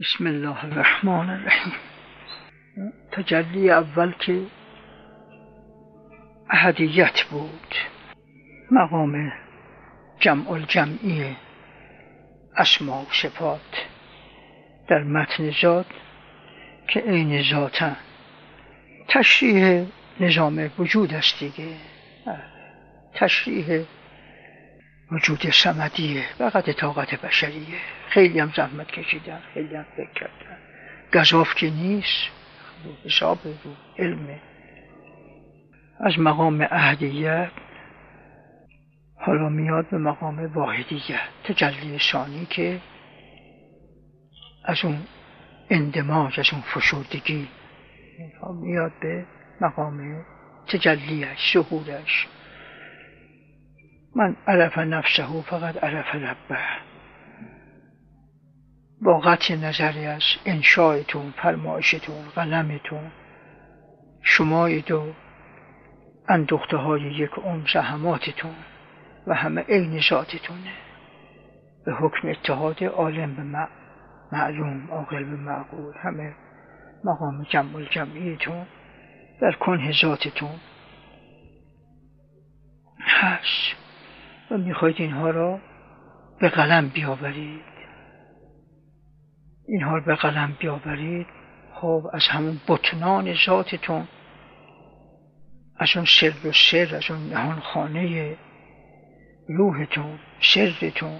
بسم الله الرحمن الرحیم. تجلی اول که احدیت بود، مقام جمع الجمعی اسما و صفات در متن ذات که عین ذاتن، تشریح نظام وجود است دیگه، تشریح وجود صمدیه، فقط طاقت بشریه. خیلی هم زحمت کشیدن، خیلی هم فکر کردن، گزاف که نیست، حساب رو علمه. از مقام احدیت حالا میاد به مقام واحدیت، تجلی ثانی که از اون اندماج، از اون فشردگی میاد به مقام تجلیش، ظهورش. من عرف نفسه فقط عرف ربه. با قطع نظری از انشایتون، فرمایشتون، قلمتون، شمایید و اندوخته های یک زحماتتون و همه عین ذاتتونه، به حکم اتحاد عالم به معلوم، عاقل به معقول، همه مقام جمع الجمعیتون در کنه ذاتتون هست و میخواید اینها را به قلم بیاورید. اینها را به قلم بیاورید، خب از همون بطنان ذاتتون، از اون سر و سر، از اون نهان خانه روحتون، سرتون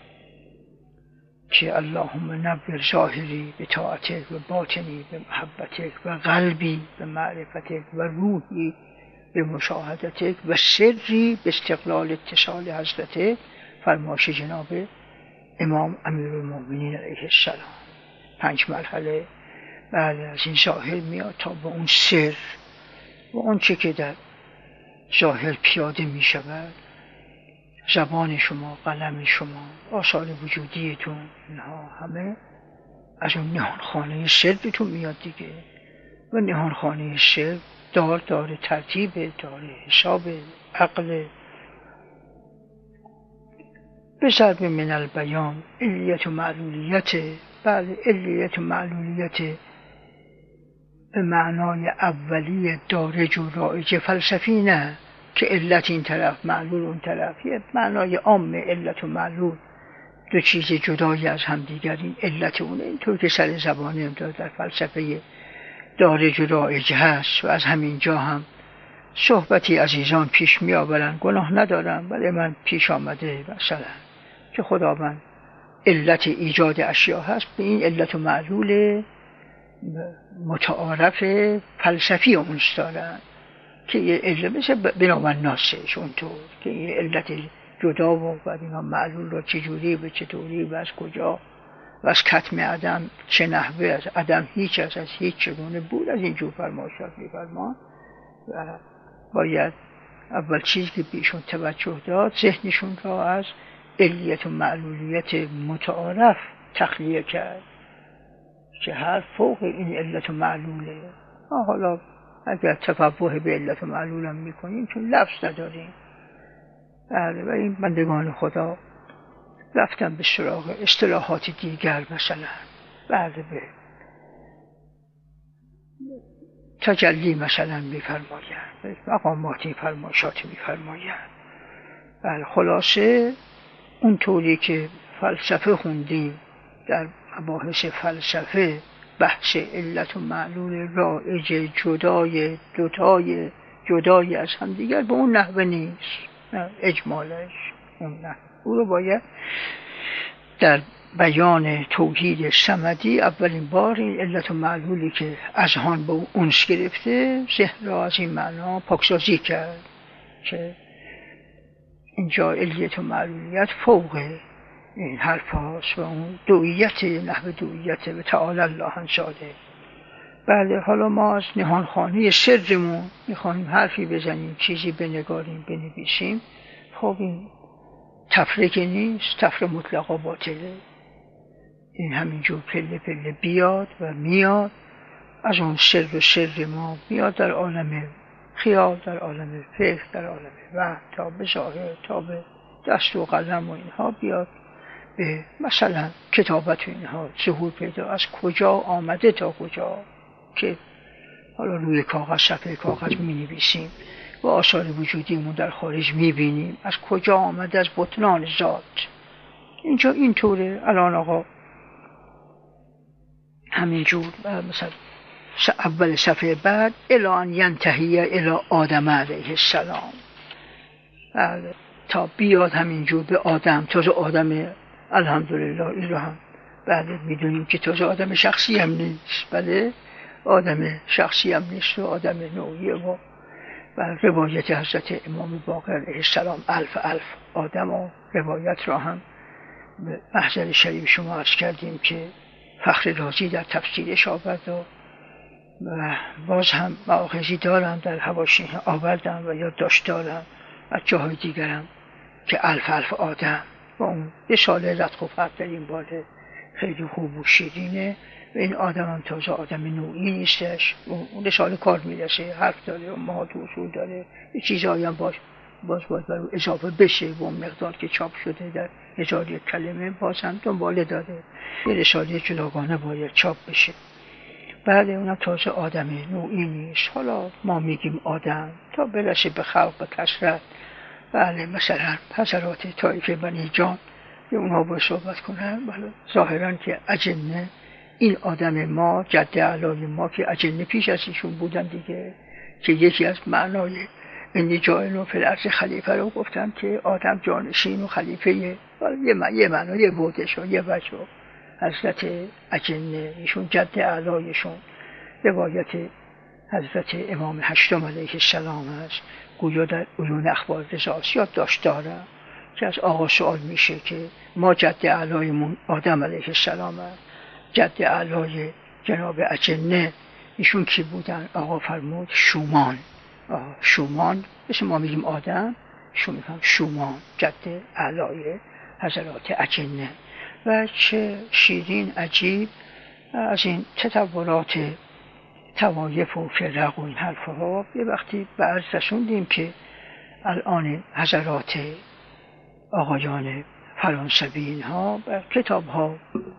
که اللهم نور ظاهری به طاعتک و باطنی به محبتک و قلبی به معرفتک و روحی به مشاهدتک و سری به استقلال اتصال حضرتک. فرمایش جناب امام امیرالمومنین علیه السلام، 5 مرحله. بله، از این ظاهر میاد تا به اون سر و اون چه که در ظاهر پیاده می شود. زبان شما، قلم شما، آثار وجودیتون، اینها همه از اون نهان خانه سرتون میاد دیگه. و نهان خانه سر داره ترتیب، داره حساب، عقل. به ضرب من البیان علیت و معلولیت. بله، علیت و معلولیت به معنای اولی دارج و رایج فلسفی نه که علت این طرف معلول اون طرف، یه معنای عام علت و معلول، دو چیز جدایی از هم دیگر، این علت اونه. اینطور که سر زبانه امداد در فلسفه دارج و رایج هست و از همین جا هم صحبتی عزیزان پیش می آورن، گناه ندارم، ولی من پیش آمده مثلا که خداوند علت ایجاد اشیاء هست، به این علت و معلول متعارف فلسفی اونست دارن که یه علت مثل بنابرای ناسش اونطور که یه علت جدا و بعد اینا معلول رو چجوری و چطوری و از کجا و از کتم عدم چه نحوه، از عدم هیچ، از هیچ چگونه بود، از اینجور فرمایشات می‌فرمان. و باید اول چیزی که بیشون توجه داد، ذهنشون را از علیت و معلولیت متعارف تخلیه کرد که هر فوق این علت و معلوله. حالا اگر تفوه به علت و معلولم میکنیم چون لفظ نداریم. بله، و این بندگان خدا رفتن به سراغ اصطلاحات دیگر، مثلا بعد به تجلی مثلا میفرمایند، مقاماتی فرمایشات میفرمایند. بله، خلاصه اون طوری که فلسفه خوندیم در مباحث فلسفه، بحث علت و معلول رایج جدای دوتای جدای از هم دیگر به اون نحوه نیست، اجمالش اون نحوه. او رو باید در بیان توحید صمدی اولین بار این علت و معلولی که اذهان به اونس گرفته، ذهن را از این معنا پاکسازی کرد که اینجا علیت و معلولیت فوق این حرف هاست و اون دوییت، نحو دوییت و تعالی الله انشاده. بله، حالا ما از نهان خانه سرمون میخوایم حرفی بزنیم، چیزی بنگاریم، بنویسیم. خب این تفره که نیست، تفره مطلقا باطله. این همینجور پله پله بیاد و میاد از اون سر و سر ما، میاد در عالم خیال، در عالم فکر، در عالم وحی، تا به ظاهر، تا به دست و قلم و اینها بیاد به مثلا کتابت اینها ظهور پیدا، از کجا آمده تا کجا که حالا روی کاغذ، صفحه کاغذ می نویسیم و آثار وجودیمون در خارج می بینیم، از کجا آمده، از بطنان ذات. اینجا اینطوره. الان آقا همینجور مثلا اول صفحه بعد الی ان ینتهی الی آدم علیه السلام، تا بیاد همینجور به آدم. تازه آدم الحمدلله این رو هم میدونیم که تازه آدم شخصی هم نیست، بله آدم شخصی هم نیست و آدم نوعیه. و روایت حضرت امام باقر علیه السلام الف آدم و روایت را هم به محضر شریف شما عرض کردیم که فخر رازی در تفسیرش آورد و باز هم مآخذی دارم در حواشی آوردم و یادداشت دارم از جاهای دیگرم که الف آدم و اون رساله لطف و فرق در این باره خیلی خوب و شیرینه و این آدم هم تازه آدم نوعی نیستش. اون رساله کار میرسه، حرف داره و مهات و اصول داره، یه چیزهایی هم باز باید برای اضافه بشه و اون مقدار که چاپ شده در 1001 کلمه باز هم دنباله داره، یه رساله جداگانه باید چاپ بشه. بله اونم تازه آدم نوعی نیست. حالا ما میگیم آدم تا برسه به خلق و کثرت. بله مثلا حضرات طایفه بنی جان که اونها باید صحبت کنن، بله ظاهرا که اجنه این آدم ما، جد اعلای ما که اجنه پیش از ایشون بودن دیگه، که یکی از معنای انی جاعل فی الارض خلیفه رو گفتن که آدم جانشین و خلیفه، یه معنای بودش و یه وجه. حضرت اجنه ایشون جد اعلایشون روایت حضرت امام هشتم علیه السلام است، گویا در عیون اخبار رضاست. یادداشت دارم که از آقا سوال میشه که ما جد اعلایمون آدم علیه السلام است، جد اعلای جناب اجنه ایشون کی بودن؟ آقا فرمود شومان. شومان مثل ما میگیم آدم، ایشون میگن شومان، جد اعلای حضرات اجنه. و چه شیرین عجیب از این تطورات توایف و فرق و این حرفها. یه وقتی به عرض رسوندیم که الان حضرات آقایان فرانسوی اینها کتاب ها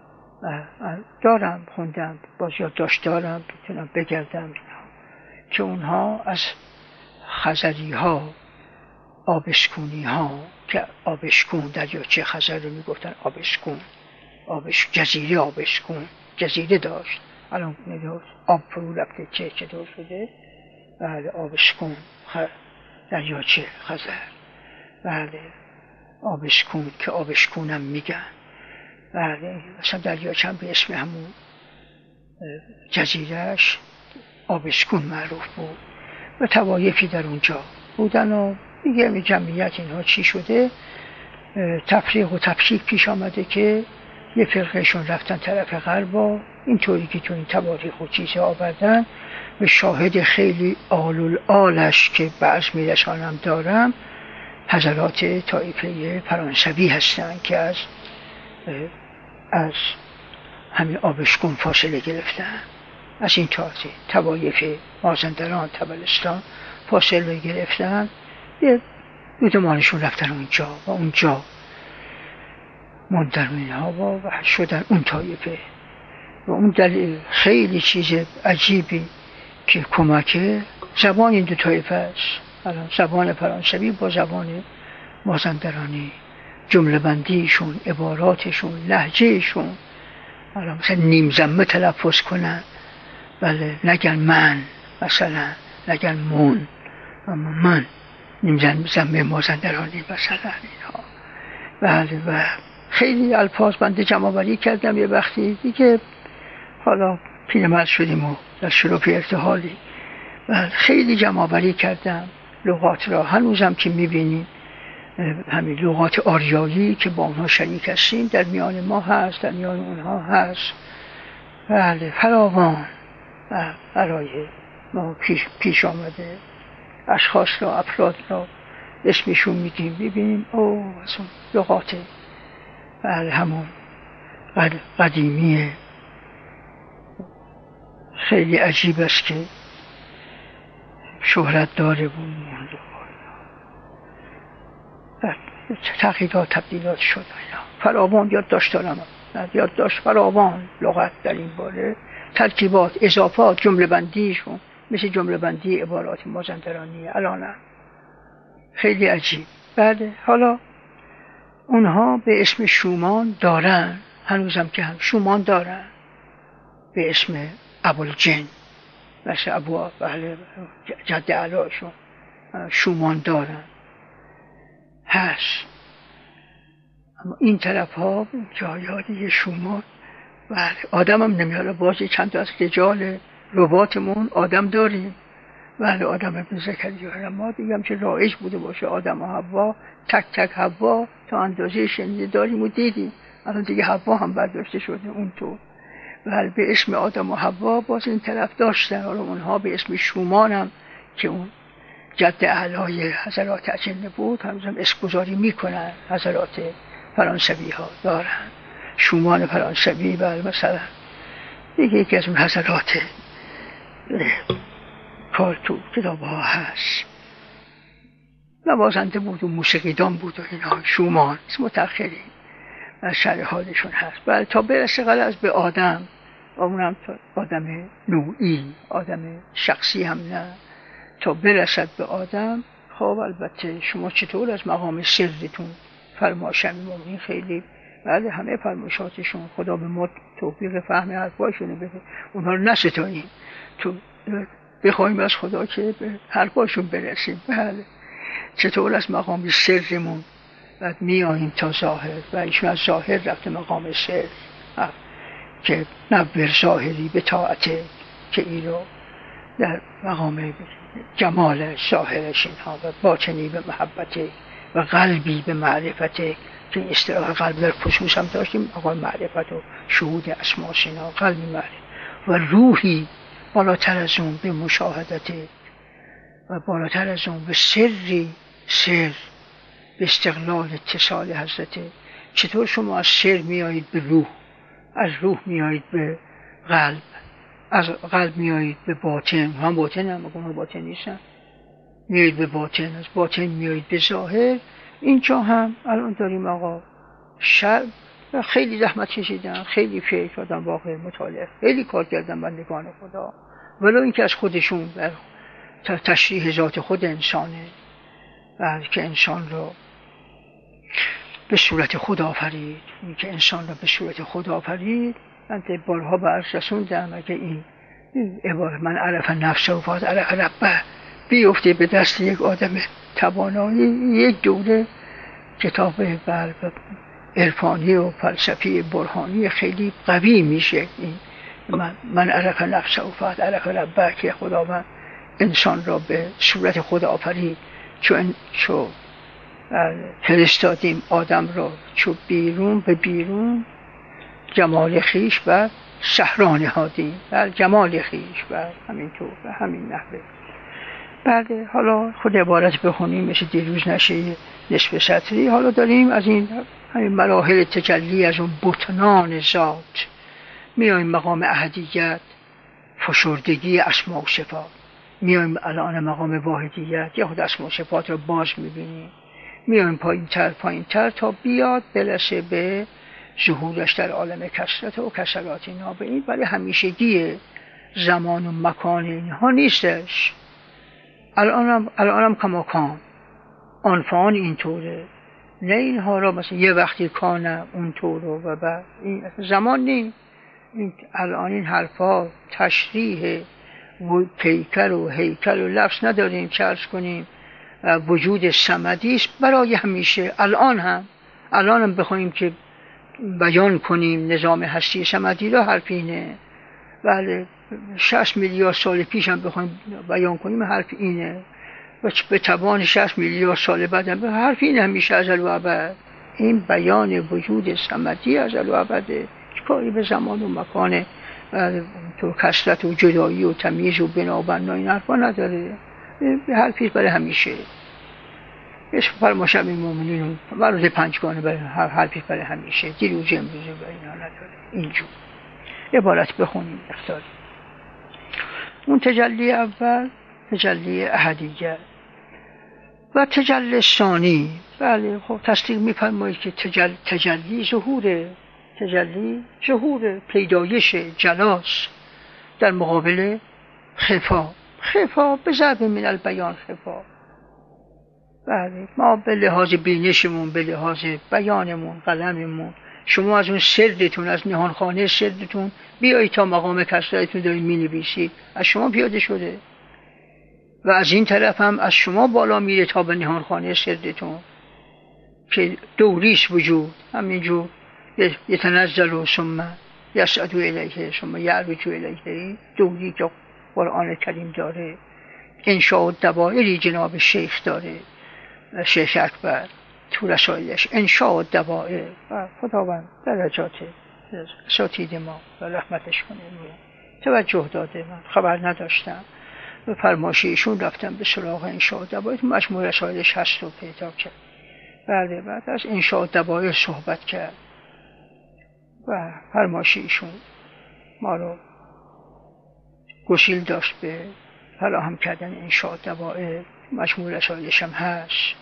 دارم، خوندم، باز یادداشت دارم، بتونم بگردم که اونها از خزری ها، آبشکونی ها، که آبشکون دریاچه خزر رو میگفتن آبشکون، جزیره آبشکون، جزیره داشت، الان آب فرو رفته چه دور شده. بله آبشکون دریاچه خزر، بله آبشکون که آبشکونم میگن. بله مثلا دریاچه هم به اسم همون جزیرهش آبشکون معروف بود و توایفی در اونجا بودن و دیگه جمعیت اینها چی شده، تفریق و تفکیک پیش آمده که یه فرقهشون رفتن طرف غرب و اینطوری که تو این تواریخ و چیزه آوردن. و شاهد خیلی آلش که بعض میرسانم دارم حضرات طایفه فرانسوی هستن که از همین آبشکون فاصله گرفتن، از این تازه توایف مازندران، طبرستان فاصله گرفتن، یه دودمانشون رفتن اونجا و اونجا مندر اینها و شدن اون طایفه. و اون دلیل خیلی چیز عجیبی که کمکه زبان این دو طایفه است. الان زبان فرانسوی با زبان مازندرانی، جمله بندیشون، عباراتشون، لهجهشون، الان مثلا نیم زمه تلفظ کنن، بله نگن من، مثلا نگن من، اما من نیم زمه مازندرانی مثلا اینها. بله و خیلی الفاظ بنده جمع کردم یه وقتی دیگه، حالا پیرمرد شدیم و در شروع ارتحالی، و خیلی جمع کردم لغات را. هنوزم که میبینیم همین لغات آریایی که با اونها شریک هستیم در میان ما هست، در میان اونها هست. بله فراوان برای ما پیش آمده. اشخاص را، افراد را اسمشون میگیم ببینیم او از اون لغات بله همون قدیمی خیلی عجیب است که شهرت داره بود. تغییرات تبدیلات شد اینا. فراوان یادداشت دارم، یادداشت فراوان لغت در این باره، ترکیبات، اضافات، جمله بندیشون مثل جمله بندی عبارات مازندرانی الان خیلی عجیب. بله حالا اونها به اسم شومان دارن، هنوزم که هم شومان دارن به اسم ابوالجن، مثل ابو بله جد علاشون شومان دارن هست. اما این طرف ها جای دیگه شومان بله آدم هم نمیاره. بازی چند تا از رجال رباطمون آدم داریم، بله آدم ابن زکریا. ما دیگه هم چه رایج بوده باشه آدم و حوا تک تک حوا تا اندازه شنیده داریم و دیدیم. الان دیگه حوا هم برداشته شده اونطور. بله به اسم آدم و حوا باز این طرف داشتن. حالا اونها به اسم شومان هم که اون جد اعلای حضرات اجنه بود هنوزم اسم گذاری میکنن. حضرات فرانسوی ها دارن شومان فرانسوی. بله مثلا دیگه یکی از اون حضرات کار تو کتاب ها هست، نوازنده بود و موسیقیدان بود و اینا. شومان اسم متأخری از شرح حالشون هست. بله تا برسه غلط به آدم و اونم آدم نوعی، آدم شخصی هم نه، تا برسد به آدم. خب البته شما چطور از مقام سرتون فرمایش مومنین خیلی بله همه فرمایشاتشون خدا به ما توفیق فهم حرفاشونو بده، اونها رو نستانیم تو بخوایم از خدا که به حرفاشون برسیم. بله چطور از مقام سرمون بعد میاییم تا ظاهر و ایشون از ظاهر رفته مقام سر که نبر ظاهری به طاعت که این رو در مقام جمال ظاهرش اینها و باطنی به محبت و قلبی به معرفت که اصطلاح قلب در خصوص هم داشتیم مقام معرفت و شهود اسما سینا قلبی معرفت و روحی بالاتر از اون به مشاهدت و بالاتر از اون به سری سر به استقلال اتصال حضرت. چطور شما از سر میایید به روح، از روح میایید به قلب، از قلب میایید به باطن، هم باطن هم مقام باطن نیستن، میایید به باطن، از باطن میایید به ظاهر. اینجا هم الان داریم آقا خیلی زحمت کشیدن، خیلی فکر کردن، واقع مطالعه خیلی کار کردن بندگان خدا، ولو اینکه از خودشون تشریح ذات خود انسانه که انسان رو به صورت خدا آفرید، این که انسان رو به صورت خدا آفرید. من بارها به عرض رسوندم اگه این عبارت من عرف نفسه و فاز عرف ربه بیفته به دست یک آدم توانایی، یک دوره کتاب عرفانی و فلسفی برهانی خیلی قوی میشه. من عرف نفسه و فاز عرف ربه که خداوند انسان را به صورت خدا آفرید، چون فرستادیم آدم را چو بیرون به بیرون جمال خیش و صحرا نهادیم بر جمال خیش و همینطور و همین نحوه. بعد حالا خود عبارت بخونیم مثل دیروز نشه نصف سطری. حالا داریم از این همین مراحل تجلی از اون بطنان ذات میایم مقام احدیت، فشردگی اسماء و صفات، میایم الان مقام واحدیت یا خود اسماء و صفات رو باز میبینیم، میایم پایینتر تا بیاد برسه به ظهورش در عالم کثرت و کثرات اینا. به این برای همیشگی زمان و مکان اینها نیستش. الانم کماکان آنفان اینطوره، نه اینها را مثلا یه وقتی کانه اونطوره و بعد این زمان نیست. الان این حرفا تشریح و پیکر و هیکل و لفظ نداریم که عرض کنیم وجود صمدی است برای همیشه. الان هم بخوایم که بیان کنیم نظام هستی صمدی را حرف اینه. بله 60 میلیارد سال پیش هم بخوایم بیان کنیم حرف اینه و به توان 60 میلیارد سال بعد هم حرف اینه. همیشه ازل و ابد این بیان وجود صمدی ازل و ابده، کاری به زمان و مکان تو کثرت و جدایی و تمییز و بنابرنا این حرفا نداره. حرفی برای همیشه. عشق فرمایش امیر مومنین و روز پنجگانه برای حرفی برای همیشه، دیروز امروزه برای اینا نداره. اینجور عبارت بخونیم اختاری. اون تجلی اول تجلی احدیت، و تجلی ثانی، بله خب تصدیق می‌فرمایید که تجلی ظهوره، تجلی ظهور پیدایش جلاس در مقابل خفا. خفا به ضرب من البیان خفا. بله ما به لحاظ بینشمون، به لحاظ بیانمون، قلممون، شما از اون سردتون، از نهانخانه سردتون بیایی تا مقام کسرتون دارید می‌نویسید، از شما پیاده شده و از این طرف هم از شما بالا میره تا به نهانخانه سردتون که دوریش وجود همینجور یتنزل و ثم یصعد الیه ثم یعرج الیه، دوری که قرآن کریم داره، انشاء الدوائری جناب شیخ داره، شیخ اکبر تو رسائلش انشاء الدوائر، و خداوند درجات اساتید ما و رحمتش کنه توجه داده. من خبر نداشتم، به فرمایش ایشون رفتم به سراغ انشاء الدوائر، مجموع رسائلش هست و پیدا کرد. بله بعد از انشاء الدوائر صحبت کرد و فرمایش ایشون ما رو گسیل داشت به فراهم کردن انشاء الدوائر، مجموع رسائلش هم هست،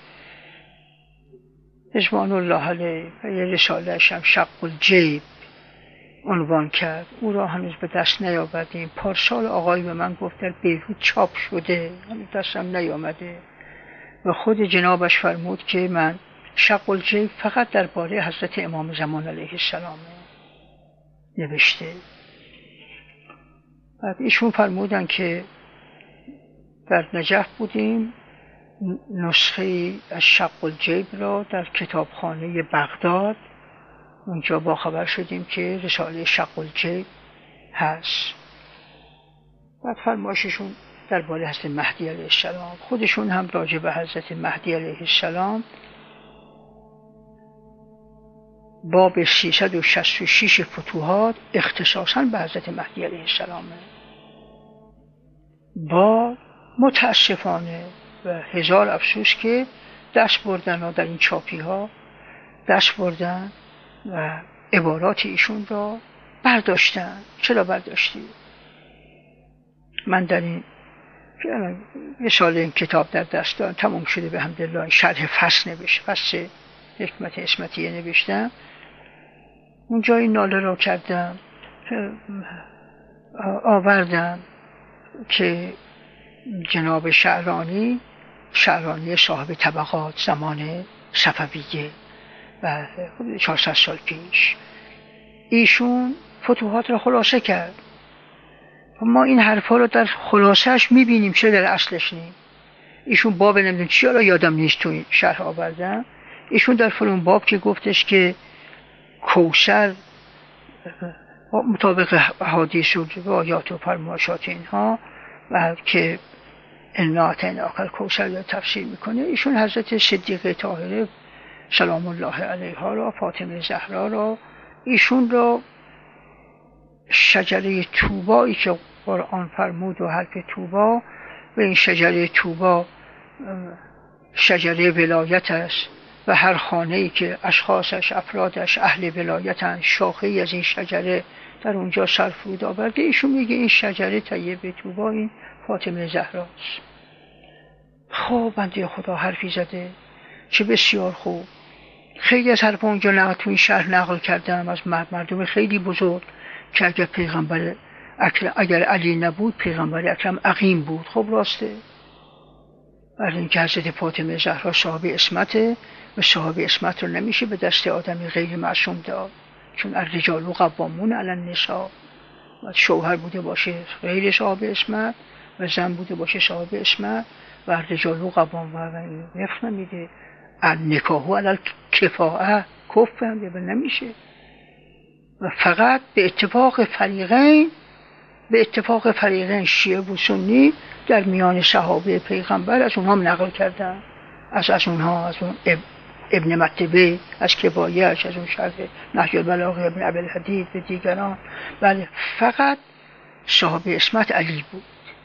رضوان الله علیه، و یه رساله‌اش هم شق الجیب عنوان کرد. او را هنوز به دست نیاوردیم. پارسال آقای به من گفت در بیروت چاپ شده، هنوز دستم نیامده و خود جنابش فرمود که من شق الجیب فقط درباره حضرت امام زمان علیه السلام نوشته. بعد ایشون فرمودن که در نجف بودیم، نسخه از شق الجیب را در کتابخانه بغداد، اونجا با خبر شدیم که رساله شق الجیب هست. بعد فرمایششون درباره حضرت مهدی علیه السلام، خودشون هم راجع به حضرت مهدی علیه السلام باب 366 فتوحات اختصاصاً به حضرت مهدی علیه السلام، با متاسفانه و هزار افسوس که دست بردن و در این چاپی ها دست بردن و عبارات ایشون را برداشتن. چرا برداشتی؟ من در این یه سال این کتاب در دست دارم، تمام شده به حمدالله، شرح فصل نوشت، فصل حکمت اسمتیه نوشتم، اونجا این ناله را کردم، آوردم که جناب شعرانی صاحب طبقات زمان صفویه و 400 سال پیش، ایشون فتوحات را خلاصه کرد. ما این حرفا رو در خلاصهش میبینیم، چه در اصلش نیم. ایشون باب نمیدونم چی را یادم نیست تو این شرح آوردم، ایشون در فلان باب که گفتش که کوثر مطابق احادیث و روایات و فرمایشات اینها و که انا اعطیناک الکوثر یا تفسیر میکنه، ایشون حضرت صدیقه طاهره سلام الله علیها را، فاطمه زهرا را، ایشون را شجره طوبایی که قرآن فرمود و حرف طوبا و این شجره طوبا شجره ولایت است و هر خانه‌ای که اشخاصش افرادش اهل ولایتن، شاخه‌ای از این شجره در اونجا سرفرود آورده. ایشون میگه این شجره طیبه طوبا این فاطمه زهراست. خب بنده خدا حرفی زده، چه بسیار خوب. خیلی از حرف اونجا نقل تو این شرح نقل کردم از مردم خیلی بزرگ که اگر علی نبود پیغمبر اکرم عقیم بود. خب راسته، برای اینکه حضرت فاطمه زهرا صاحب عصمته و صاحب عصمت رو نمیشه به دست آدمی غیر معصوم داد، چون الرجال قوامون علی النساء، شوهر بوده باشه غیر صاحب عصمت و زن بوده باشه صاحب عصمت و الرجال قوام و نفس نمیده النکاح علی الکفاءه، کف هم نمیشه. و فقط به اتفاق فریقین شیعه و سنی در میان صحابه پیغمبر، از اونها هم نقل کردن، از اون ابن متبه، از کفایه‌اش، از اون شرح نهج البلاغه ابن ابوالحدید و دیگران. بله فقط صاحب عصمت علی بود.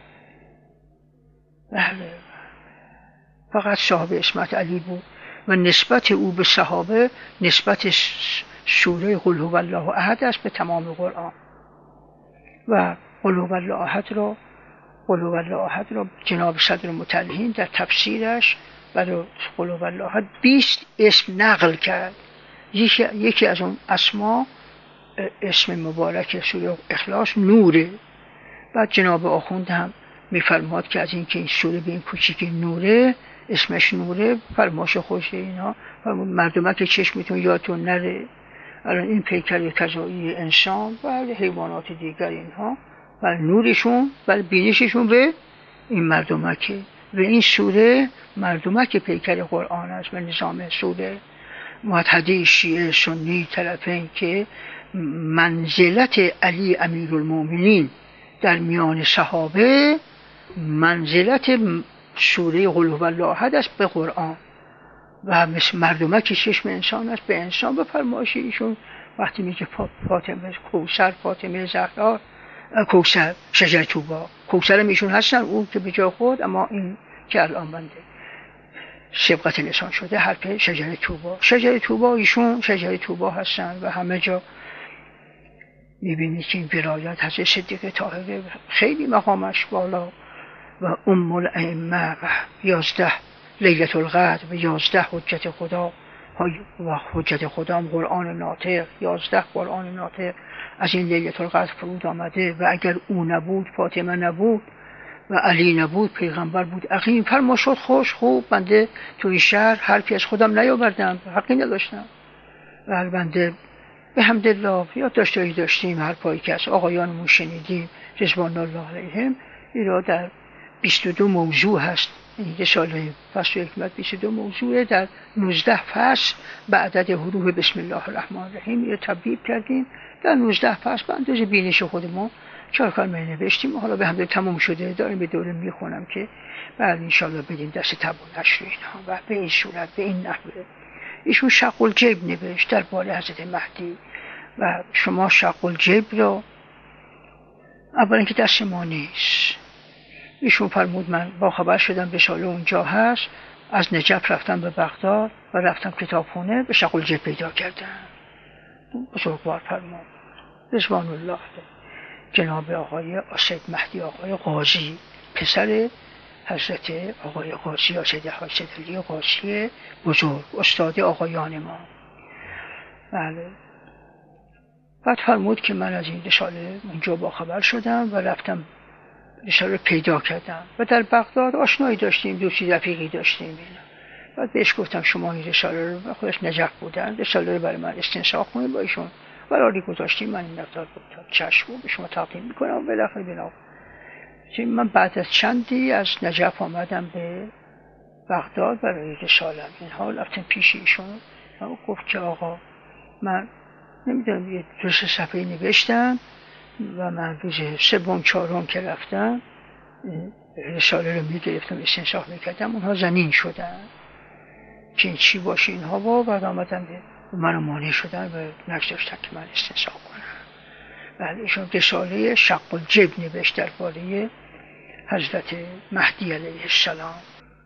بله فقط صاحب عصمت علی بود و نسبت او به صحابه نسبت سوره قل هو الله احد است به تمام قرآن. و قل هو الله احد را جناب صدر مطلعین در تفسیرش برای قل هوالله احد 20 اسم نقل کرد. یکی از اون اسما اسم مبارک سوره اخلاص نوره. بعد جناب آخوند هم میفرماد که از اینکه این سوره به این کوچیکی نوره، اسمش نوره، فرماش خوشه اینا، مردمک چشمتون یادتون نره. الان این پیکر کذایی انسان و حیوانات دیگر اینها و نورشون و بینششون به این مردمکه و این سوره مردمک پیکر قرآن است و نظام سوره متحده شیعه سنی طرفین که منزلت علی امیرالمومنین در میان صحابه منزلت سوره قل هوالله احد است به قرآن و مثل مردمک چشم انسان است به انسان. به فرمایش ایشون وقتی میگه فاطمه کوثر، فاطمه زهرا، کوثر شجر طوبا، کوثر میشون هستن اون که به جای خود، اما این که الان بنده سبقت لسان شده حرف شجر طوبا. شجر طوبا ایشون شجر طوبا هستن و همه جا میبینید که این ولایت حضرت صدیقه طاهره خیلی مقامش بالا و ام الائمه و 11 لیلة القدر و 11 حجت خدا و حجت خدا هم قرآن ناطق، 11 قرآن ناطق از این لیلة القدر فرود آمده و اگر او نبود، فاطمه نبود و علی نبود، پیغمبر بود عقیم. فرما شد خوب بنده تو این شهر حرفی از خودم نیاوردم، حقی نداشتم و بنده به حمدالله یا داشتیم حرفایی که از آقایانمون شنیدیم رضوان الله علیهم. ایرا در 22 موضوع هست. این رساله فصل حکمت 22 موضوعه، در 19 فصل به عدد حروف بسم الله الرحمن الرحیم رو تبدیل کردیم. در 19 فصل به اندازه بینش خودمون 4 کلمه نوشتیم. حالا به همدل تموم شده، داریم به دوره میخونم که بعد انشالله بدیم دست تب و نشر اینها. و به این صورت به این نحوه ایشون شق الجیب نوشت درباره حضرت مهدی و شما شق الجیب رو اولا که دست ما نیست. ایشون فرمود من با خبر شدم رساله اونجا هست، از نجف رفتم به بغداد و رفتم کتابخونه به شق الجیب پیدا کردم. بزرگوار فرمود رضوان الله جناب آقای سید مهدی آقای قاضی، پسر حضرت آقای قاضی یا سید علی قاضی بزرگ، استاد آقایان ما. بله. بعد فرمود که من از این رساله اونجا با خبر شدم و رفتم رساله پیدا کردم و در بغداد آشنایی داشتیم، دوستی رفیقی داشتیم. بعد بهش گفتم شما این رساله رو، خودش نجف بودن، رساله رو برای من استنساخ کنید با ایشون قراری گذاشتیم. من این مقدار گفتم چشم به شما تقدیم میکنم و بالاخره بنا. من بعد از چندی از نجف آمدم به بغداد برای رسالم. این حال رفتم پیش ایشون و گفت که آقا من نمیدونم یه 2 صفحه نوشتم و من روز 3 4 که رفتم رساله رو میگرفتم استنساخ میکردم، اونها زنین شدن که این چی باشه اینها با بعد آمدم منو مانع شدن و نگذاشتن که من استنساخ کنم. بعد ایشون رساله شق الجیب نوشت درباره حضرت مهدی علیه السلام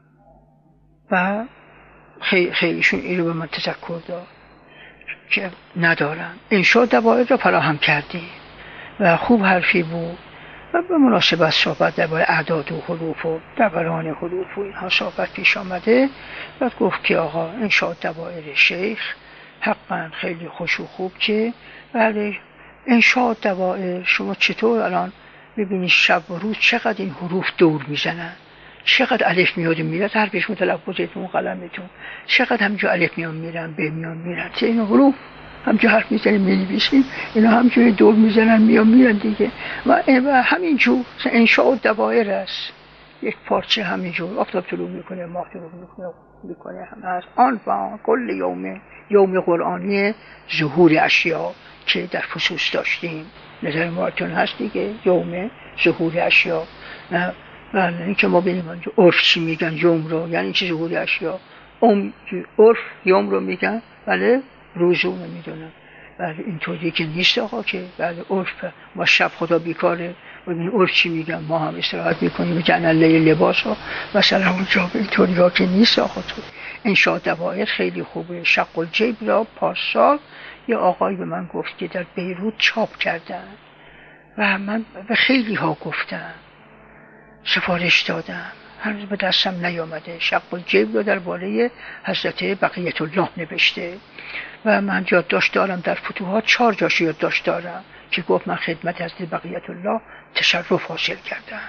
و خیلیشون این رو به من تذکر داد که ندارم. انشاء دواعی رو فراهم کردیم و خوب حرفی بود و به مناسبت صحبت درباره اعداد و حروف و دوران حروف و اینها صحبت پیش آمده. بعد گفت که آقا انشاء دواعی شیخ حقا خیلی خوش و خوب که بله انشاء دواعی شما چطور الان میبینید شب و روز چقدر این حروف دور میزنن، چقدر الف میاد میره، حرفشون تلفظتون قلمتون چقدر همجا الف میان میرن به میان میرن، چه این حروف همجا حرف میزنیم مینویسیم اینا همجوری دور میزنن میان میرن دیگه و همینجور انشاء دوایر است. یک پارچه همینجور آفتاب طلوع میکنه، ماه طلوع میکنه هم از آن و آن کل یوم قرآنی ظهور اشیاء که در فصوص داشتیم نظر مارتون هست دیگه، یوم ظهور اشیاء. بله این که ما بینیم عرف چی میگن یوم رو، یعنی چی ظهور اشیاء، عرف یوم رو میگن بله روزو نمیدونم. بله اینطوری که نیست آقا که بله عرف ما شب خدا بیکاره و این عرف چی میگن ما هم استراحت میکنیم و جعلنا اللیل لباسا مثلا اونجا اینطوری ها که نیست آقا. تو انشاء دوایر خیلی خوبه. شق الجیب را پارسال یه آقایی به من گفت که در بیروت چاپ کردن و من به خیلی ها گفتم، سفارش دادم هنوز به دستم نیامده. شق الجیب رو درباره حضرت بقیت الله نوشته و من یادداشت دارم در فتوحات 4 جاش یادداشت دارم که گفت من خدمت حضرت بقیت الله تشرف حاصل کردم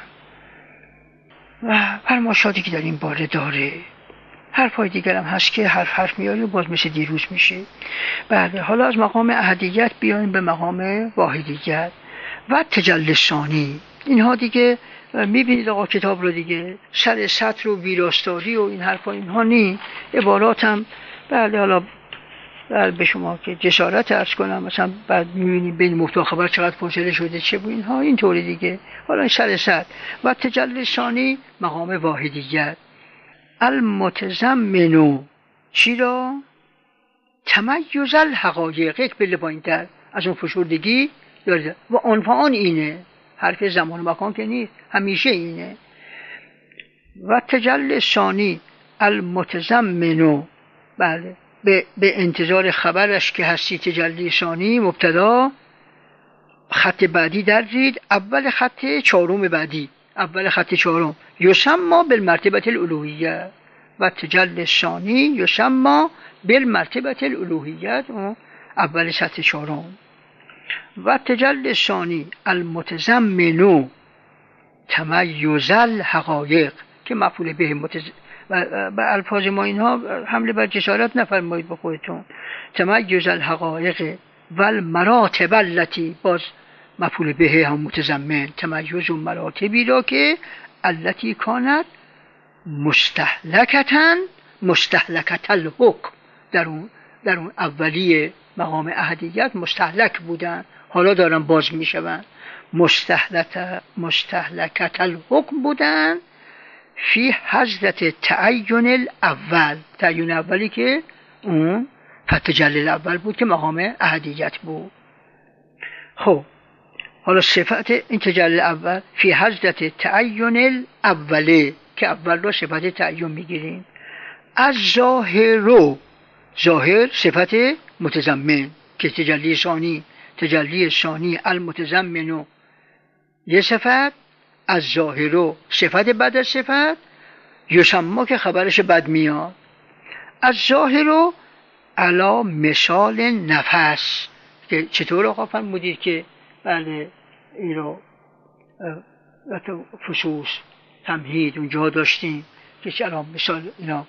و فرمایشاتی که در این باره داره. حرفای دیگر هم هست که حرف میاری باز مثل دیروز میشه. بله، حالا از مقام احدیت بیایم به مقام واحدیت و تجلی ثانی. اینها دیگه میبینید آقا کتاب رو دیگه سر سطر و ویراستاری و این حرفا اینها نی، عبارات هم بله. حالا به شما که جسارت عرض کنم مثلا بعد میبینید بین مبتدا خبر چقدر فاصله شده چه بود اینها اینطوری دیگه. حالا این سر سطر و تجلی ثانی مقام واحدیت المتضمن چی را؟ تمیز الحقایق. یک بله پایین تر از اون فشردگی داره و آن اینه، حرف زمان و مکان که نیست، همیشه اینه. و تجلی ثانی المتضمن بله به انتظار خبرش که هستی تجلی ثانی مبتدا خط بعدی درید اول خط 4 بعدی، اول خط 4 یسمى بالمرتبه الالوهیه و تجلی ثانی یسمى بالمرتبه الالوهیه اول سطح 4 و تجلی ثانی المتضمن تمیز الحقایق که مفعول به و الفاظ ما اینها حمله بر جسارت نفرمایید به خودتون. تمیز الحقایق و المراتب التي باز مفعول به هم متضمن تمیز و مراتبی را که التي کانت مستهلکة الحکم در اون اولی مقام احدیت مستهلک بودن، حالا دارن باز میشون مستهلکة الحکم بودن فی حضرت تعین الاول، تعین اولی که اون فتجلی الاول بود که مقام احدیت بود. خب حالا صفت این تجلی اول فی حضرت تعین الاوله که اول رو صفت تعین میگیریم. از ظاهر صفت متضمن که تجلی ثانی المتضمن یه صفت، از ظاهر صفت بعد از صفت یسمى که خبرش بعد میاد. از ظاهر علی مثال نفس که چطور آقا فرمودید که بله این رو فصوص تمهید اونجا داشتیم که چرا مثال اینا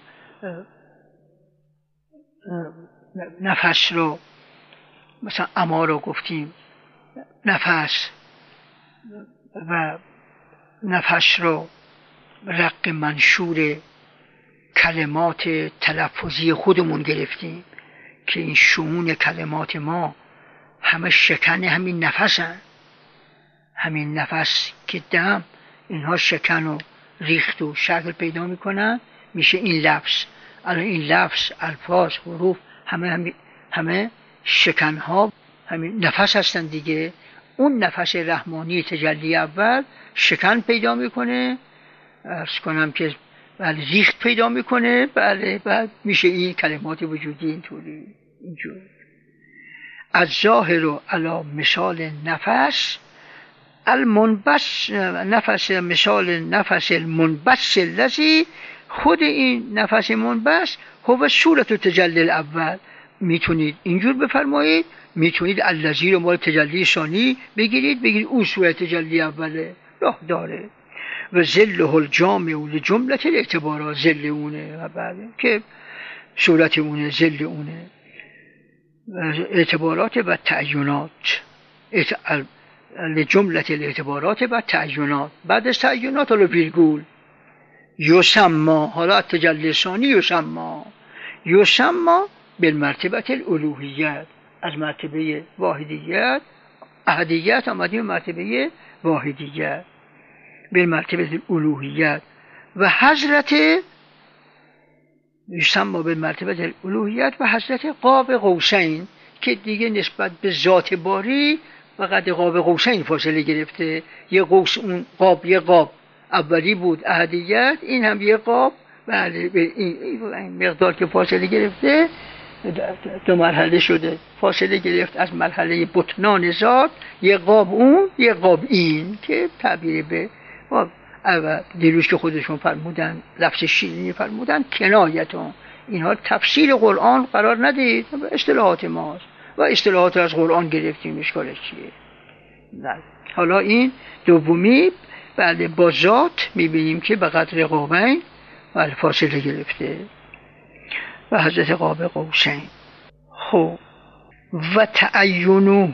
نفس رو مثلا اما رو گفتیم نفس و نفس رو رق منشور کلمات تلفظی خودمون گرفتیم که این شؤون کلمات ما همه شکن همین نفسن، همین نفس که دم اینها شکن و ریخت و شکل پیدا میکنن میشه این لفظ. الان این لفظ الفاظ حروف همه شکنها همین نفس هستن دیگه. اون نفس رحمانی تجلی اول شکن پیدا میکنه، عرض کنم که بله ریخت پیدا میکنه، بله بعد میشه این کلمات وجودی اینطوری اینجور. از ظاهر و علی مثال نفس المنبس نفس مثال نفس المنبس الذی خود این نفس منبس هو صورت تجلی الاول. میتونید اینجور بفرمایید، میتونید الذی رو مال تجلی ثانی بگیرید اون صورت تجلی اوله راه داره. و ظله الجامع لجمله الاعتبارات ظل اونه و بله که صورت اونه ظل اونه اعتبارات و تعیینات لجمله الاعتبارات و تعیینات. بعد از تعیینات حالا ویرگول یسمى، حالا تجلی ثانی یسمى بالمرتبه الالوهیت، از مرتبه واحدیت احدیت آمدیم مرتبه واحدیت بالمرتبه الالوهیت و حضرت یسمى بالمرتبه الالوهیت و حضرت قاب قوسین که دیگه نسبت به ذات باری و قد قاب قوسین فاصله گرفته. یه قوس اون قاب یه قاب اولی بود احدیت، این هم یه قاب بله به این مقدار که فاصله گرفته 2 مرحله شده، فاصله گرفت از مرحله بطنان ذات، یه قاب اون یه قاب این که تعبیر به دیروز که خودشون فرمودن لفظ شیرینی فرمودن کنایتون، اینها تفسیر قرآن قرار ندید، اصطلاحات ماست و اصطلاحات از قرآن گرفتیم، اشکالش چیه؟ نه. حالا این دومی بعد با ذات میبینیم که به قدر قابین و فاصله گرفته و حضرت قاب قوسین. خب و تعینه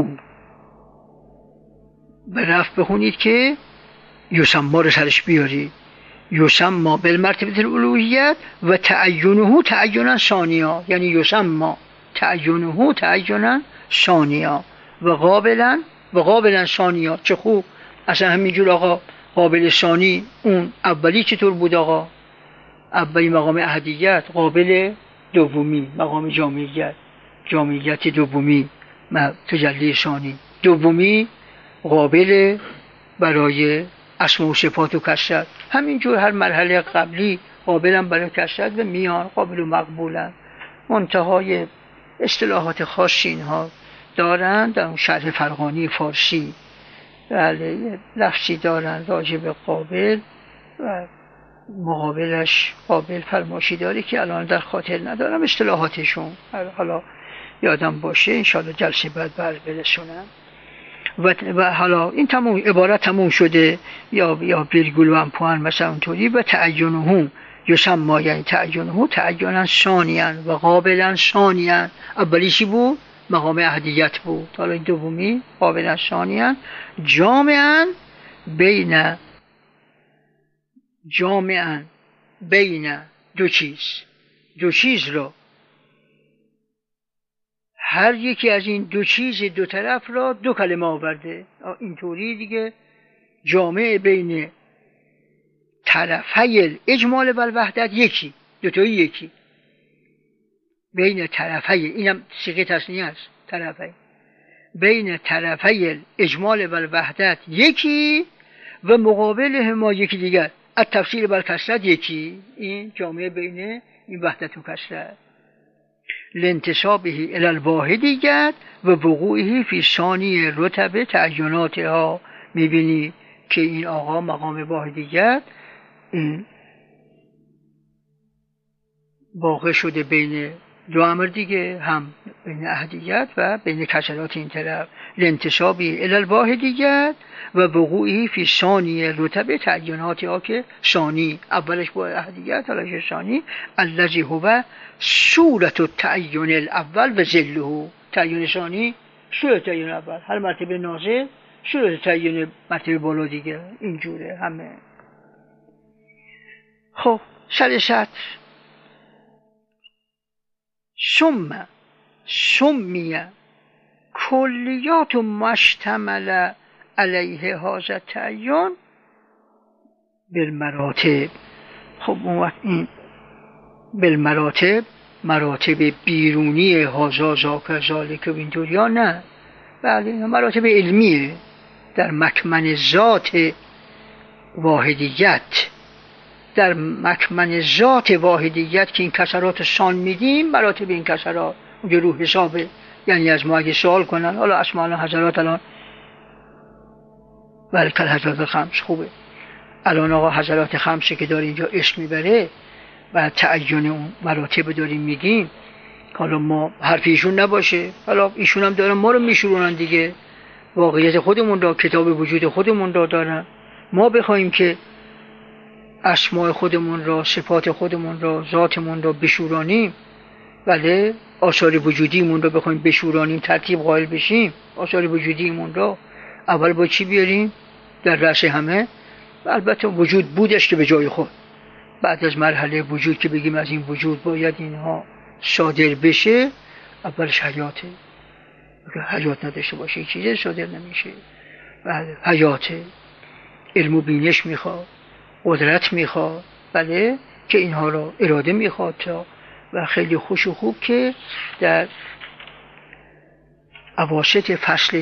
به رفع بخونید که یسما رو سرش بیارید، یسما بالمرتبه الالوهیت و تعینه تعینا ثانیا، یعنی یسما تعینه تعینا ثانیا و قابلا ثانیا. چه خوب، اصلا همینجور آقا قابل ثانی اون اولی چطور بود آقا؟ اولی مقام احدیت، قابل دومی مقام جامعیت دومی تجلی ثانی، دومی قابل برای اسم و صفات و کثرت. همینجور هر مرحله قبلی قابلن برای کثرت و میان قابل و مقبولن. منتهای اصطلاحات خاصی اینها دارن. در اون شرح فرغانی فارسی بله لفظی دارن راجع به قابل و مقابلش قابل فرماشی داره که الان در خاطر ندارم اصطلاحاتشون، حالا یادم باشه انشاءالله جلسه بعد برسونم. و حالا این تموم عبارت تموم شده یا ویرگول و امپوان مثلا اونطوری. و تعینه یسما یعنی تعینه تعینا ثانیا و قابلا ثانیا. اولیشی بود مقام احدیت بود، حالا این دومی قابلا ثانیا جامعا بین دو چیز را، هر یکی از این دو چیز دو طرف را دو کلمه آورده. اینطوری دیگه جامع بین طرفی اجمال و وحدت، یکی دوتایی یکی بین طرفی، اینم صیغه تثنیه است، طرفی بین طرفی اجمال و وحدت یکی و مقابل ما یکی دیگر التفصیل بر کثرت یکی. این جامعه بین این وحدت و کثرت لانتسابه الی الواحدیت و وقوعه فی ثانی رتب تعیناتها. میبینی که این آقا مقام واحدیت این واقع شده بین دو امر دیگه، هم بین احدیت و بین کثرات این طرف. لانتسابه الی الواحدیت و وقوعه فی ثانی رتب تعیناتها، که ثانی اولش با احدیت حالا ثانی الذی هو صورت التعین الاول و ظله. تعین ثانی صورت تعین اول، هر مرتبه نازل صورت تعین مرتبه بالا دیگه، اینجوره همه. خب سر سطر سمیه کلیات مشتمل علیه هذا التعین بالمراتب. خب اون این بالمراتب مراتب بیرونی هذا ذاک ذالک و اینطوریا نه، بله مراتب علمیه در مکمن ذات واحدیت. در مکمن ذات واحدیت که این کسرات شان میدیم، مراتب این کسرات اونجا روح حسابه. یعنی از ما اگه سوال کنن حالا اسماء حضرات الان ولی کل حضرات خمس خوبه، الان آقا حضرات خمسه که داره اینجا اسم میبره و تعین اون مراتب داریم میگیم، حالا ما حرف ایشون نباشه، حالا ایشون هم دارن ما رو میشورونن دیگه، واقعیت خودمون را، کتاب وجود خودمون را دارن. ما بخوایم که اسماء خودمون را، صفات خودمون را، ذاتمون را بشورانیم، بله آثار وجودیمون را بخوایم بشورانیم، ترتیب قائل بشیم آثار وجودیمون را، اول با چی بیاریم در رأس همه؟ البته وجود بودش که به جای خود، بعد از مرحله وجود که بگیم از این وجود باید اینها صادر بشه، اولش حیاته. اگر حیات نداشته باشه این چیزی صادر نمیشه. بله حیاته، علم و بینش میخواد، قدرت میخواد، بله که اینها را اراده میخواد تا. و خیلی خوش و خوب که در اواسط فصل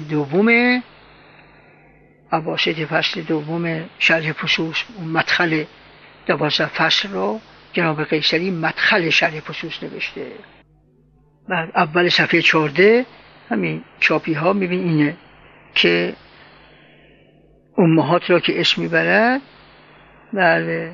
دوم شرح فصوص مدخل 12 فصل رو جناب قیصری مدخل شرح فصوص نوشته. بعد اول صفحه 14 همین چاپی ها میبین اینه که امهات را که اسم میبرد بله.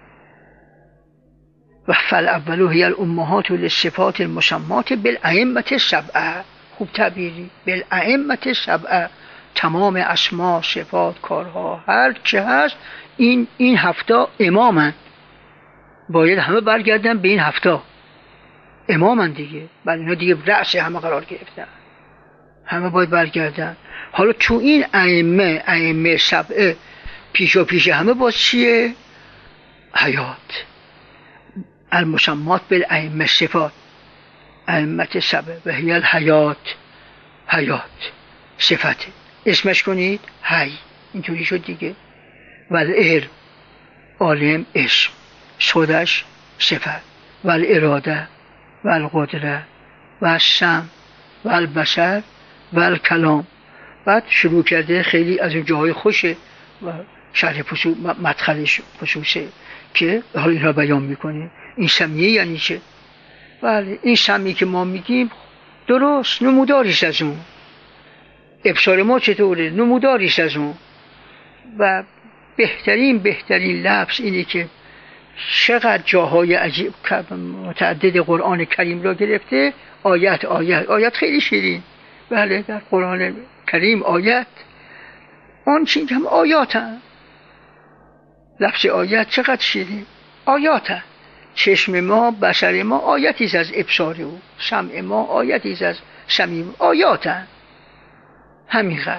و فالاول هی الامهات للصفات المسمات بالائمه السبعه. خوب تعبیری، بالائمه السبعه، تمام اسما، صفات، کارها، هر چه هست این هفته امامن، باید همه برگردن به این هفته، امامن دیگه، بله اینا دیگه رأس همه قرار گرفتن، همه باید برگردن. حالا تو این ائمه سبعه پیشا پیش همه باز چیه؟ حیات. المسمات بالائمه صفات، ائمه سبعه و هی الحیات، حیات صفته، اسمش کنید حی، اینطوری شد دیگه. و العلم، عالم اسم، خودش صفت، و الاراده و القدره و السمع و البصر و الکلام. بعد شروع کرده خیلی از اون جاهای خوشه و شرح مدخلش خصوصه که حالا این را بیان میکنه. این سمیه یعنی چه؟ بله این سمیه که ما میگیم درست نموداریست از اون، ابصار ما چطوره؟ نموداریست از اون. و بهترین لفظ اینه که چقدر جاهای عجیب متعدد قرآن کریم را گرفته آیت خیلی شیرین. بله در قرآن کریم آیت، آن چیز هم آیات هم. لفظ آیت چقدر شیرین، آیات هم. چشم ما، بصر ما آیتیست از ابصار او، سمع ما آیتیست از سمع، آیات هم. همینقدر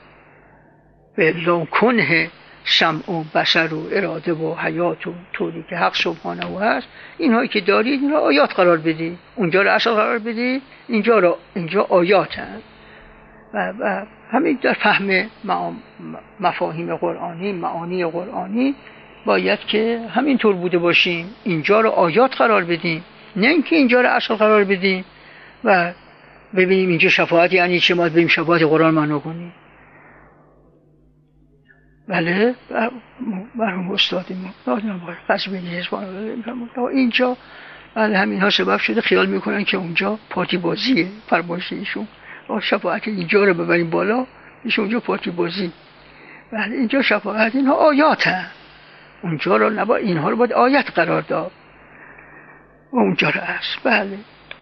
به کنه سمع و بصر و اراده و حیات و طوری که حق سبحانه و هست، اینهایی که دارید این را آیات قرار بدید، اونجا را اصل قرار بدید، اینجا آیات هست. و همین در فهم مفاهیم قرآنی، معانی قرآنی باید که همینطور بوده باشیم، اینجا را آیات قرار بدیم، نه اینکه اینجا را اصل قرار بدیم و ببینیم اینجا شفاعت یعنی چه، ما بریم شفاعت قرآن معنا کنیم. بله مرحوم استادی ما اینجا بله همین ها سبب شده خیال میکنن که اونجا پارتی بازیه، فرمایش ایشون شفاعت اینجا رو ببریم بالا، ایشون اونجا پارتی بازی. بله اینجا شفاعت اینها آیات هم، اونجا رو نباید، اینها رو باید آیت قرار داد و اونجا رو هست. بله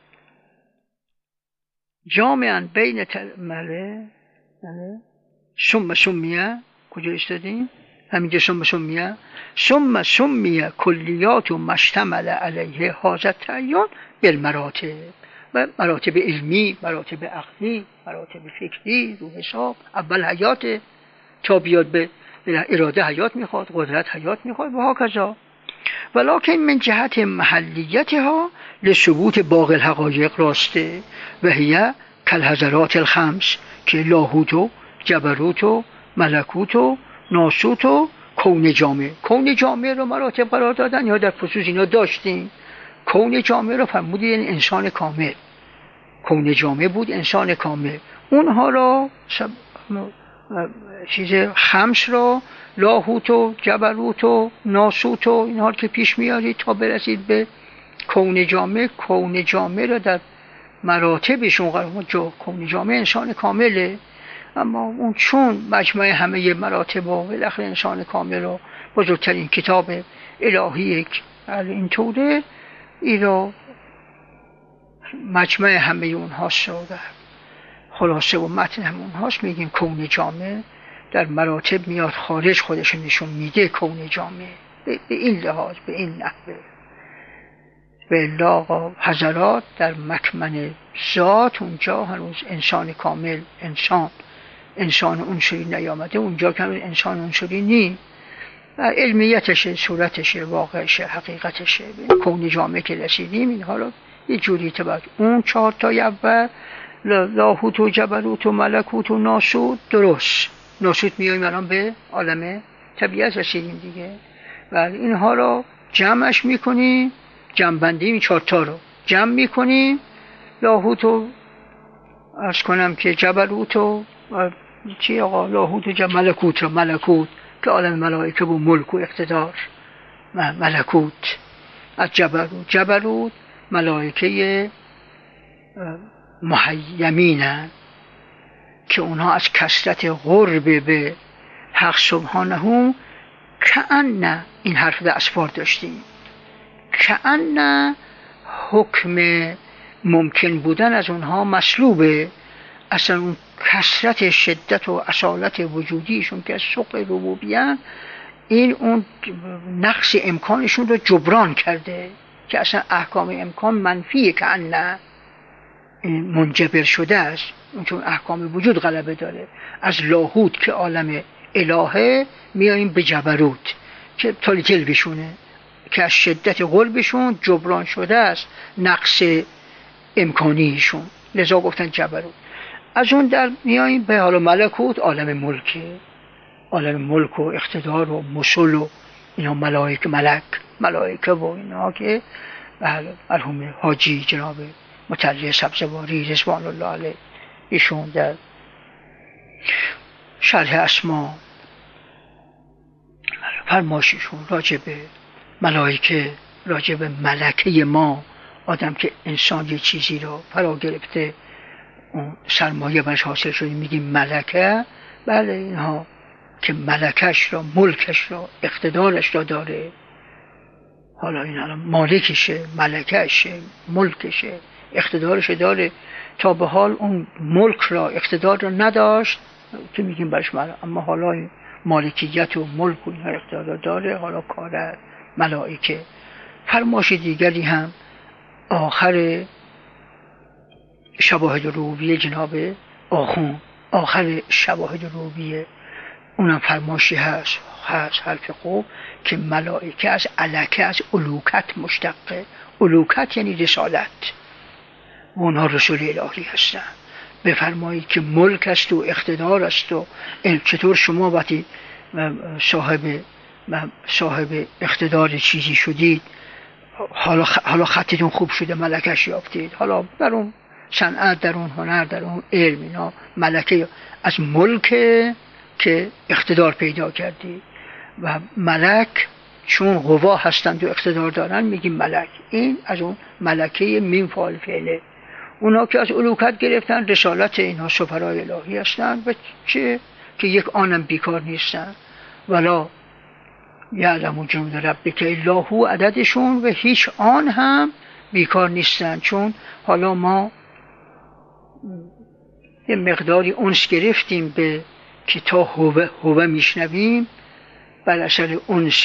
جامعاً بین مله ثم سمیه، کجا استادیم؟ همینجا ثم سمیه کلیات و مشتمل علیه حاضر تعیین بالمراتب، و مراتب علمی، مراتب عقلی، مراتب فکری، رو حساب. اول حیات تا بیاد به اراده حیات میخواد، قدرت حیات میخواد و هاکذا. ولکن من جهت محلیتها لثبوت باقی الحقایق راسته و هی کالحضرات الخمس که لاهوت و جبروت و ملکوت و ناسوت و کون جامع رو مراتب قرار دادن، یا در خصوص اینا داشتیم. کون جامع رو فرمودید یعنی انسان کامل، کون جامع بود انسان کامل. اونها را چیز خمس را، لاهوت و جبروت و ناسوت و اینها که پیش میارید تا برسید به کون جامع را در مراتبشون قرار داد. کون جامع انسان کامله، اما اون چون مجمع همه مراتب و بالاخره انسان کامل و بزرگترین کتاب الهی اینطوره، این رو مجمع همه اونهاست و خلاصه و متن همون هاست. میگیم کون جامع در مراتب میاد خارج خودش نشون میده. کون جامع به این لحاظ، به این نحوه. به لاغا حضرات در مکمن ذات اونجا هنوز انسان کامل، انسان عنصری نیامده، اونجا که انسان عنصری نی، علمیتشه، صورتشه، واقعشه، حقیقتشه. کون جامع که رسیدیم اینها رو یه جوری تبرد. اون 4 تای اول لاهوت و جبروت و ملکوت و ناسوت، درست ناسوت میاییم الان به عالم طبیعت رسیدیم دیگه. ولی اینها رو جمعش میکنیم، جمع این 4 تا رو جمع میکنیم. لاهوت و عرض کنم که جبروت و چی آقا، لاهوت و ملکوت که عالم ملائکه و ملک و اقتدار، ملکوت از جبروت ملائکه محیمینن که اونها از کثرت قرب به حق سبحانه کأن این حرف در اسفار داشتیم، کأن حکم ممکن بودن از اونها مسلوبه. اصلا اون کثرت شدت و اصالت وجودیشون که از سوق ربوبیت، این اون نقص امکانشون رو جبران کرده که اصلا احکام امکان منفیه که ان منجبر شده است، چون احکام وجود غلبه داره. از لاهوت که عالم الهه میاییم به جبروت که تالی جلبشونه که از شدت قلبشون جبران شده است نقص امکانیشون، لذا گفتن جبروت. از اون در میاییم به حالا ملکوت، عالم ملکه، عالم ملک و اقتدار و مسل و اینا، ملائکه و اینا که مرحوم حاجی جناب مطلع سبزواری رضوان الله علیه ایشون در شرح اسما فرمایششون راجع به ملائکه، راجع به ملکه ما، آدم که انسان یه چیزی رو فرا گرفته اون سرمایه برش حاصل شده میگیم ملکه. بله اینها که ملکش را، ملکش را، اقتدارش را داره، حالا این حالا مالکشه، ملکشه، ملکشه، اقتدارش داره. تا به حال اون ملک را، اقتدار را نداشت که میگیم برش ملک، اما حالا مالکیت و ملک و اینها اقتدار را داره. حالا کار ملائکه. فرمایش دیگری هم آخر شواهد ربوبیه جناب آخون، آخر شواهد ربوبیه اونم فرمایشی هست حرف خوب که ملائکه از الکه، از الوکت مشتقه. الوکت یعنی رسالت و اونها رسول الهی هستن. بفرمایید که ملک است و اقتدار است و چطور شما وقتی صاحب اقتدار چیزی شدید، حالا خطتون خوب شده ملکش یافتید، حالا در اون صنعت، در اون هنر، در اون علم، اینا ملکه از ملک که اقتدار پیدا کردی. و ملک چون قوا هستند و اقتدار دارن میگیم ملک. این از اون ملکه میم فاعل فعله. اونا که از الوکت گرفتن، رسالت اینها سفرای الهی هستند و چه که یک آنم بیکار نیستن. ولا یعلم جنود ربک الا هو، عددشون و هیچ آن هم بیکار نیستن. چون حالا ما یه مقداری انس گرفتیم به که تا هوه میشنویم، بر اثر انس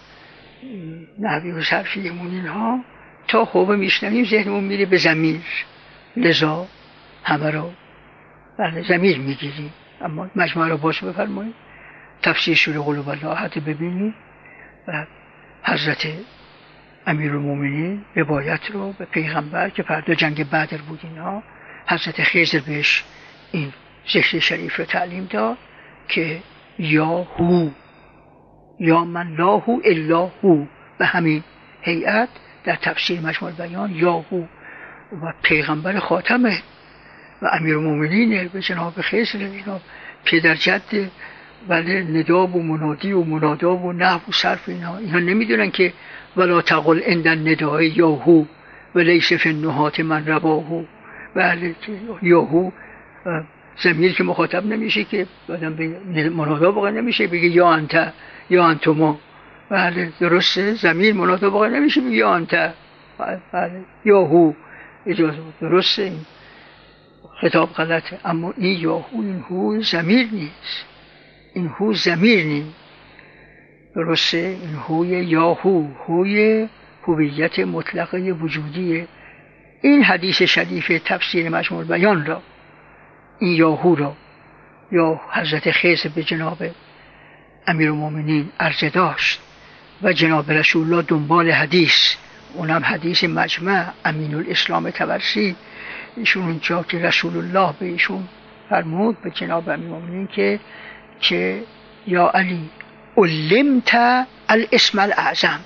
نحوی و صرفیمون اینها، تا هوه میشنویم ذهنمون میره به ضمیر، لذا همه رو بله ضمیر میگیریم. اما مجموعه رو باز بفرمایید، تفسیر سوره قل هو الله احد ببینید و حضرت امیرالمومنین روایت رو به پیغمبر که فردا جنگ بدر بود اینها، حضرت خضر بهش این ذکر شریف رو تعلیم داد که یا هو، یا من لا هو الا هو، به همین هیئت در تفسیر مجموع بیان یا هو و پیغمبر خاتمه و امیرالمومنین به جناب خضر، اینا پدر جد ولی ندا و منادی و منادا و نحو و صرف اینا نمیدونن که ولا تقل عند النداء یا هو و لیس فی النهات من رباهو. بله یا هو ضمیر که مخاطب نمیشه که بعدم به منادا واقع نمیشه بگه یا انت یا انتما. بله درسته، ضمیر منادا واقع نمیشه بگه یا انت، بله یا هو اجازه درسته، این خطاب غلطه. اما این یا هو، این هو ضمیر نیست، این هو ضمیر نیست، درسته. این هوی یا هوی هویت مطلقه وجودیه. این حدیث شریف تفسیر مجموع بیان را، این یاهو را یا حضرت خضر به جناب امیرالمومنین عرضه داشت و جناب رسول الله دنبال حدیث، اونم حدیث مجمع امین الاسلام طبرسی، ایشون اونجا که رسول الله به ایشون فرمود به جناب امیرالمومنین که یا علی علمت الاسم الاعظم،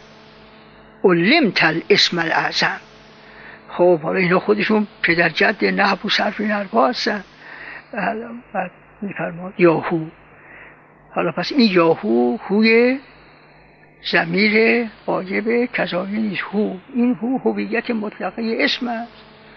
علمت الاسم الاعظم. خب حالا اینا خودشون پدر جد نحو و صرف این حرفا هستن. بعد میفرماد یاهو. حالا پس این یاهو هوی ضمیر غایب کذایی نیست، هو این هویت مطلقه اسم است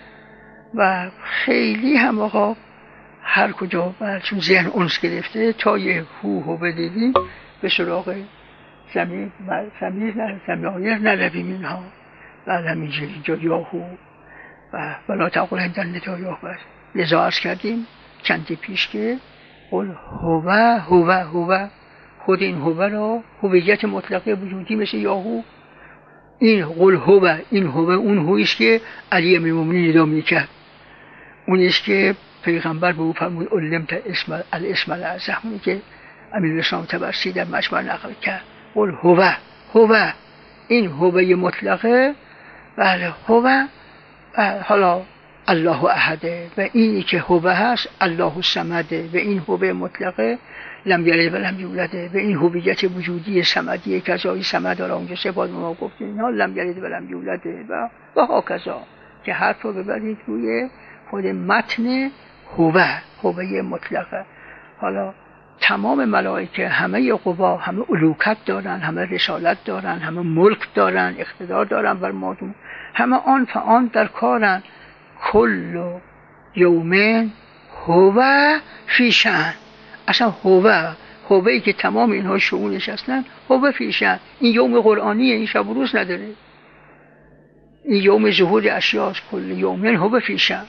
و خیلی هم آقا هر کجا چون ذهن انس گرفته تا یه هو بدیدیم به سراغ زمیر نرویم اینها. بعد همینجوری اینجا یاهو و ولا تقول عند النداء یاهو. لذا عرض کردیم چندی پیش که قل هو خود این هو را هویت مطلقه وجودی مثل یاهو، این قل هو، این هو اون هویست که علی امیر المؤمنین ندا میکرد، اونیست که پیغمبر به او فرمود علمت الاسم الاعظم، اونی که امیرالاسلام طبرسی در مجموع نقل کرد. قل هو این هوی مطلقه، بله هو، حالا الله احده و اینی که هو هست الله الصمده و این هو مطلقه لم یلد و لم یولده و این هویت وجودی صمدی کذایی صمد را اونجا صفات ما گفتیم اینا لم یلد و لم یولده و هاکذا که حرف رو ببرید روی خود متن هوی مطلقه. حالا تمام ملائکه همه قوا، همه الوهیت دارن، همه رسالت دارن، همه ملک دارن، اقتدار دارن بر مادون، همه آن فآن در کارن. کل یوم هو فی شأن. اصلا هوی که تمام اینها شئونش هستن، هو فی شأن. این یوم قرآنیه، این شب و روز نداره، این یوم ظهور اشیاء. کل یوم هو فی شأن.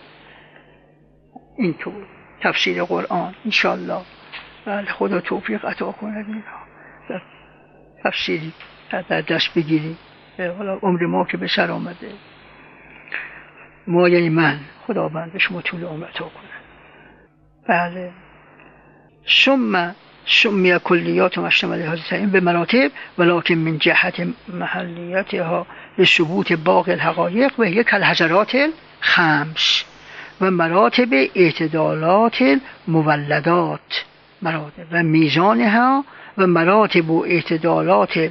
اینطور تفسیر قرآن انشاءالله. بله خدا توفیق عطا کنه در تفسیری در دست بگیریم. حالا عمر ما که به سر آمده، ما یعنی من، خداوند به شما طول عمر عطا کنه. بله سمی کلیات و مشتمل حضرت این به مراتب ولکن من جهت محلیتها لثبوت باقی الحقایق و یک الحضرات الخمس و مراتب اعتدالات المولدات، مراتب و میزانها و مراتب و اعتدالات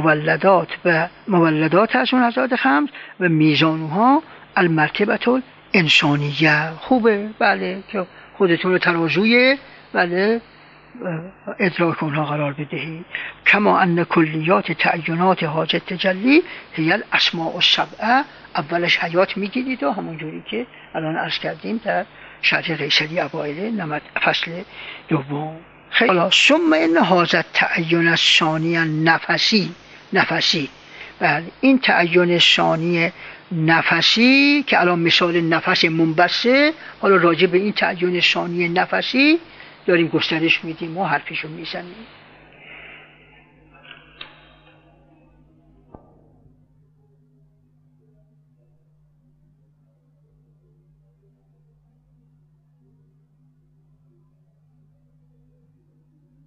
مولدات از اون حضرات خمس و میزانها المرتبه الانسانیه. خوبه بله که خودتون رو ترازوی بله ادراک اونها قرار بدهید. کما ان کلیات تعینات حاجت تجلی هی الاسماء السبعه. اولش حیات میگیرید و همونجوری که الان عرض کردیم در شرح قیصری اوایل فصل دوم. حالا ثم ان هذا التعین الثانی نفسی. بله این تعین ثانی نفسی که الان مثال نفس منبسه، حالا راجع به این تعین ثانی نفسی داریم گسترش میدیم و حرفشو میزنیم.